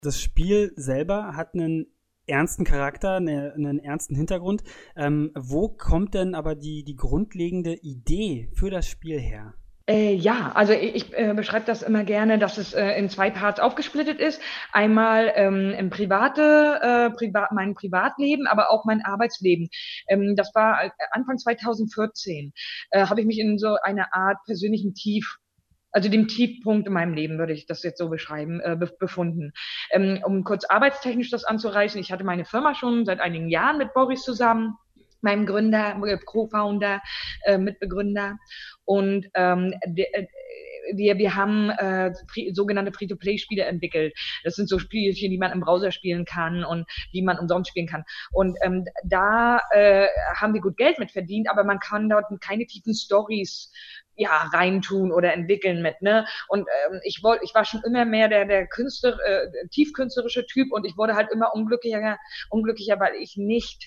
Das Spiel selber hat einen ernsten Charakter, einen ernsten Hintergrund. Wo kommt denn aber die grundlegende Idee für das Spiel her? Ja, also ich beschreibe das immer gerne, dass es in zwei Parts aufgesplittet ist. Einmal mein Privatleben, aber auch mein Arbeitsleben. Das war Anfang 2014, habe ich mich in so einer Art persönlichen also dem Tiefpunkt in meinem Leben, würde ich das jetzt so beschreiben, befunden. Um kurz arbeitstechnisch das anzureißen, ich hatte meine Firma schon seit einigen Jahren mit Boris zusammen, meinem Gründer, Co-Founder, Mitbegründer. Und wir haben sogenannte Free-to-Play-Spiele entwickelt. Das sind so Spielchen, die man im Browser spielen kann und die man umsonst spielen kann. Und da haben wir gut Geld mit verdient, aber man kann dort keine tiefen Stories reintun oder entwickeln mit, ne? Und ich war schon immer mehr der tiefkünstlerische Typ und ich wurde halt immer unglücklicher, weil ich nicht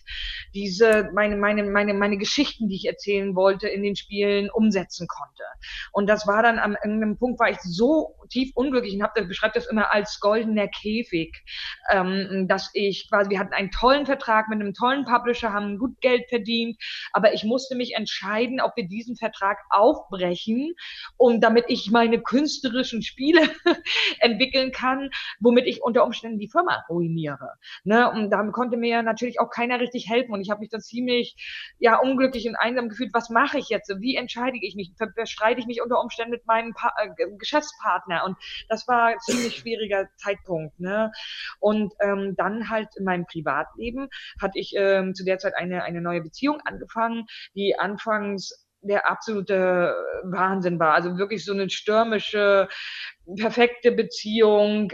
meine Geschichten, die ich erzählen wollte, in den Spielen umsetzen konnte. Und das war dann an einem Punkt, war ich so tief unglücklich und beschreibe das immer als goldener Käfig, dass ich quasi, wir hatten einen tollen Vertrag mit einem tollen Publisher, haben gut Geld verdient, aber ich musste mich entscheiden, ob wir diesen Vertrag aufbrechen, damit ich meine künstlerischen Spiele entwickeln kann, womit ich unter Umständen die Firma ruiniere. Ne? Und da konnte mir natürlich auch keiner richtig helfen und ich habe mich dann ziemlich unglücklich und einsam gefühlt. Was mache ich jetzt? Wie entscheide ich mich? Bestreite ich mich unter Umständen mit meinem Geschäftspartner? Und das war ein ziemlich schwieriger Zeitpunkt. Ne? Und dann halt in meinem Privatleben hatte ich zu der Zeit eine neue Beziehung angefangen, die anfangs der absolute Wahnsinn war. Also wirklich so eine stürmische, perfekte Beziehung,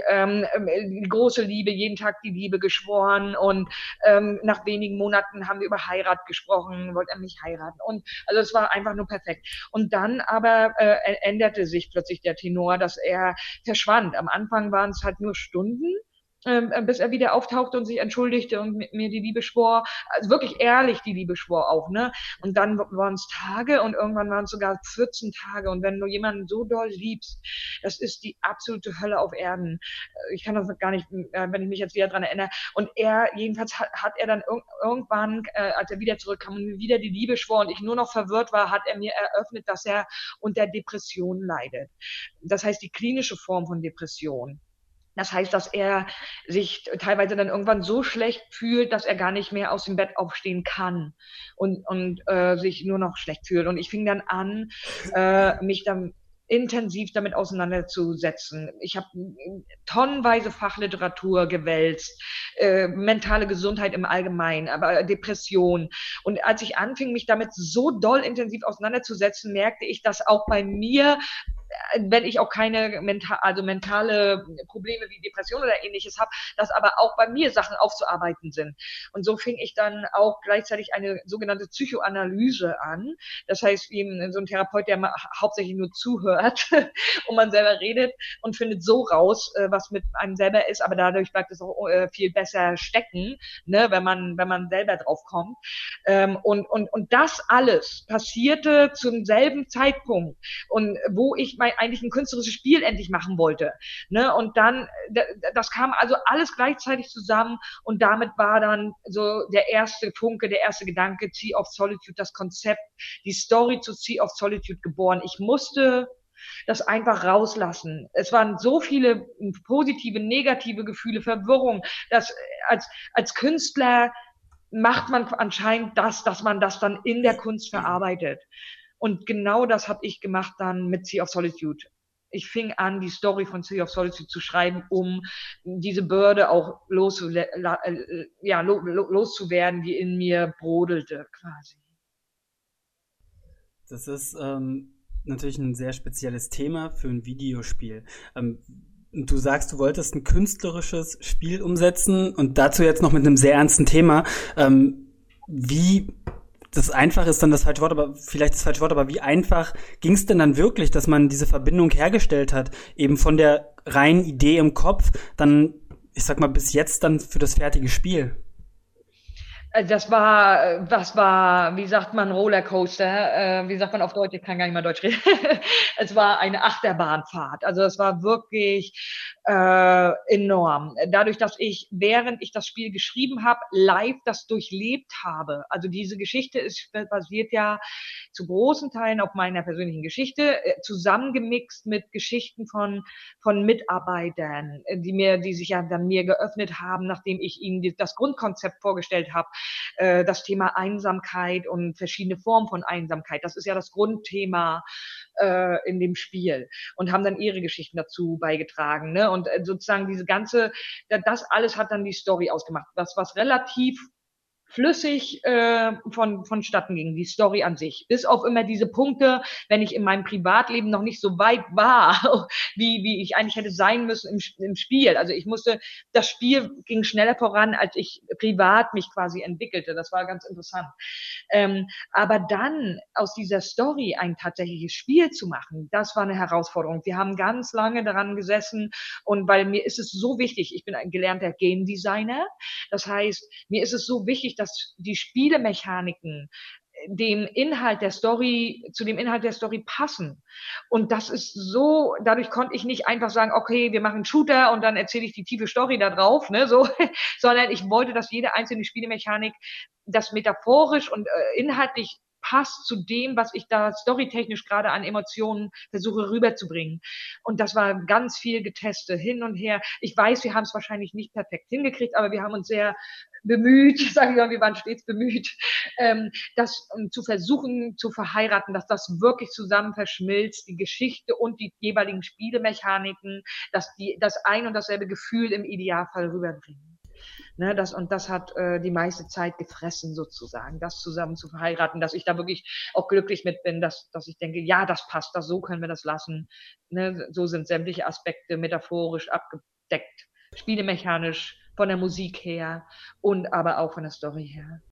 große Liebe, jeden Tag die Liebe geschworen und nach wenigen Monaten haben wir über Heirat gesprochen, wollte er mich heiraten und also es war einfach nur perfekt. Und dann aber änderte sich plötzlich der Tenor, dass er verschwand. Am Anfang waren es halt nur Stunden, bis er wieder auftauchte und sich entschuldigte und mit mir die Liebe schwor, also wirklich ehrlich die Liebe schwor auch, ne? Und dann waren es Tage und irgendwann waren es sogar 14 Tage. Und wenn du jemanden so doll liebst, das ist die absolute Hölle auf Erden. Ich kann das gar nicht, wenn ich mich jetzt wieder dran erinnere. Und jedenfalls hat er dann irgendwann, als er wieder zurückkam und mir wieder die Liebe schwor und ich nur noch verwirrt war, hat er mir eröffnet, dass er unter Depression leidet. Das heißt, die klinische Form von Depression. Das heißt, dass er sich teilweise dann irgendwann so schlecht fühlt, dass er gar nicht mehr aus dem Bett aufstehen kann und sich nur noch schlecht fühlt. Und ich fing dann an, mich dann intensiv damit auseinanderzusetzen. Ich habe tonnenweise Fachliteratur gewälzt, mentale Gesundheit im Allgemeinen, aber Depression. Und als ich anfing, mich damit so doll intensiv auseinanderzusetzen, merkte ich, dass auch bei mir, wenn ich auch keine mentale Probleme wie Depression oder ähnliches habe, dass aber auch bei mir Sachen aufzuarbeiten sind. Und so fing ich dann auch gleichzeitig eine sogenannte Psychoanalyse an. Das heißt, wie so ein Therapeut, der hauptsächlich nur zuhört und man selber redet und findet so raus, was mit einem selber ist, aber dadurch bleibt es auch viel besser stecken, ne, wenn man selber drauf kommt. Und das alles passierte zum selben Zeitpunkt und wo ich eigentlich ein künstlerisches Spiel endlich machen wollte. Ne? Und dann, das kam also alles gleichzeitig zusammen und damit war dann so der erste Funke, der erste Gedanke, Sea of Solitude, das Konzept, die Story zu Sea of Solitude geboren. Ich musste das einfach rauslassen. Es waren so viele positive, negative Gefühle, Verwirrung, dass als Künstler macht man anscheinend dass man das dann in der Kunst verarbeitet. Und genau das habe ich gemacht dann mit Sea of Solitude. Ich fing an, die Story von Sea of Solitude zu schreiben, um diese Bürde auch loszuwerden, die in mir brodelte quasi. Das ist natürlich ein sehr spezielles Thema für ein Videospiel. Du sagst, du wolltest ein künstlerisches Spiel umsetzen und dazu jetzt noch mit einem sehr ernsten Thema. Wie das einfach ist dann das falsche Wort, aber vielleicht das falsche Wort, aber wie einfach ging es denn dann wirklich, dass man diese Verbindung hergestellt hat, eben von der reinen Idee im Kopf, dann, ich sag mal, bis jetzt dann für das fertige Spiel? Das war, wie sagt man, Rollercoaster? Wie sagt man auf Deutsch? Ich kann gar nicht mal Deutsch reden. Es war eine Achterbahnfahrt. Also es war wirklich enorm. Dadurch, dass ich, während ich das Spiel geschrieben habe, live das durchlebt habe. Also diese Geschichte basiert ja zu großen Teilen auf meiner persönlichen Geschichte, zusammengemixt mit Geschichten von Mitarbeitern, die sich ja dann mir geöffnet haben, nachdem ich ihnen das Grundkonzept vorgestellt habe, das Thema Einsamkeit und verschiedene Formen von Einsamkeit. Das ist ja das Grundthema in dem Spiel und haben dann ihre Geschichten dazu beigetragen. Ne? Und sozusagen diese ganze, das alles hat dann die Story ausgemacht. Das, was relativ flüssig vonstatten ging, die Story an sich. Bis auf immer diese Punkte, wenn ich in meinem Privatleben noch nicht so weit war, wie ich eigentlich hätte sein müssen im Spiel. Also das Spiel ging schneller voran, als ich privat mich quasi entwickelte. Das war ganz interessant. Aber dann aus dieser Story ein tatsächliches Spiel zu machen, das war eine Herausforderung. Wir haben ganz lange daran gesessen und weil mir ist es so wichtig, ich bin ein gelernter Game Designer, das heißt, mir ist es so wichtig, dass die Spielemechaniken zu dem Inhalt der Story passen. Und das ist so, dadurch konnte ich nicht einfach sagen, okay, wir machen einen Shooter und dann erzähle ich die tiefe Story da drauf, ne, so, sondern ich wollte, dass jede einzelne Spielemechanik das metaphorisch und inhaltlich passt zu dem, was ich da storytechnisch gerade an Emotionen versuche rüberzubringen. Und das war ganz viel getestet, hin und her. Ich weiß, wir haben es wahrscheinlich nicht perfekt hingekriegt, aber wir haben uns sehr bemüht, sage ich mal, wir waren stets bemüht, das zu versuchen zu verheiraten, dass das wirklich zusammen verschmilzt, die Geschichte und die jeweiligen Spielemechaniken, dass die das ein und dasselbe Gefühl im Idealfall rüberbringen. Ne, das hat die meiste Zeit gefressen, sozusagen, das zusammen zu verheiraten, dass ich da wirklich auch glücklich mit bin, dass ich denke, ja, das passt, so können wir das lassen. Ne, so sind sämtliche Aspekte metaphorisch abgedeckt, spielemechanisch, von der Musik her und aber auch von der Story her.